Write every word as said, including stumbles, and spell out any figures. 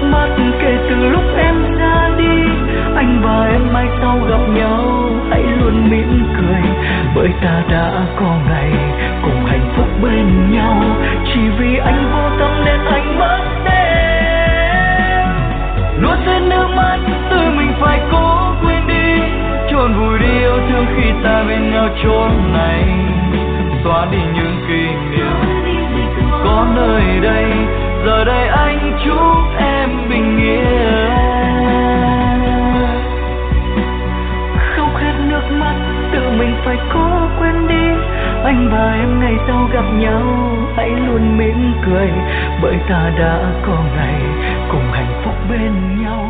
mắt kể từ lúc em ra đi. Anh và em mai sau gặp nhau hãy luôn mỉm cười, bởi ta đã có ngày cùng hạnh phúc bên nhau. Chỉ vì anh vô tâm nên anh mất em. Nuốt rơi nước mắt tự mình phải cố quên đi, chôn vùi đi yêu thương khi ta bên nhau chốn này. Xóa đi những kỷ niệm có nơi đây, giờ đây anh chúc em bình yên. Khóc hết nước mắt tự mình phải cố quên đi. Anh và em ngày sau gặp nhau hãy luôn mỉm cười, bởi ta đã có ngày cùng hạnh phúc bên nhau.